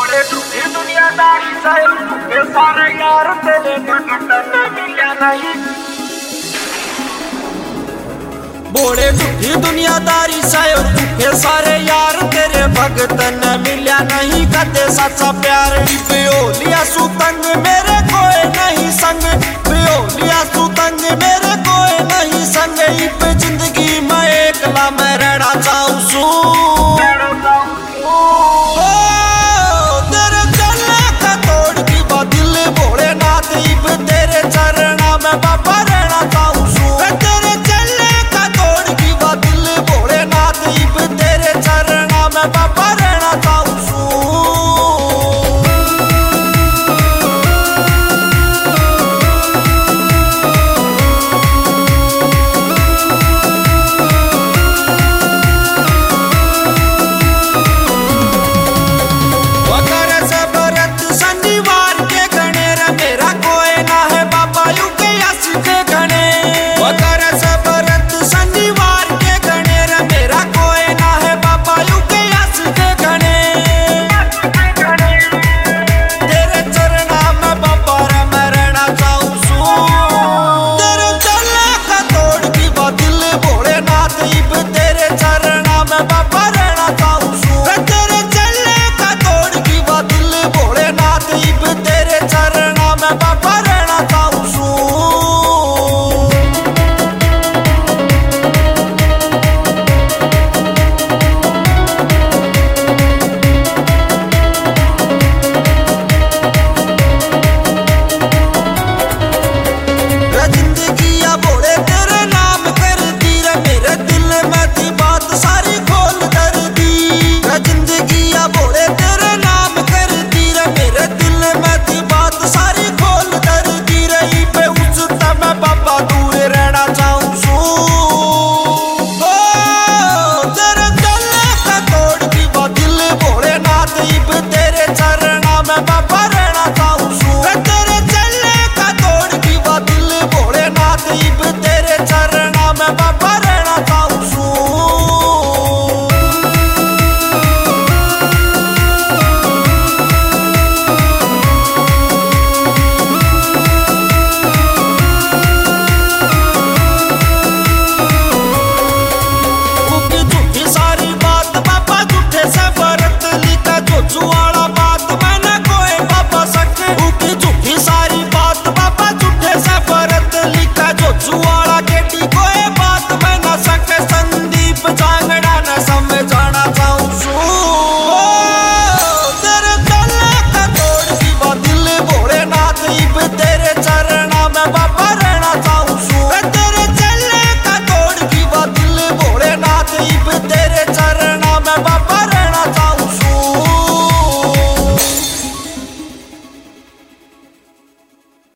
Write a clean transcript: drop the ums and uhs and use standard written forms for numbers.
दुनियादारी से सारे यार तेरे मिला नहीं। बोले झूठी दुनियादारी से सारे यार तेरे भगत न मिला नहीं। कदे सच्चा प्यार लिया सुतंग मेरे कोई नहीं संग। लिया सुतंग मेरे कोई नहीं संग। जिंदगी में एकला मैं रहना चाहूँ।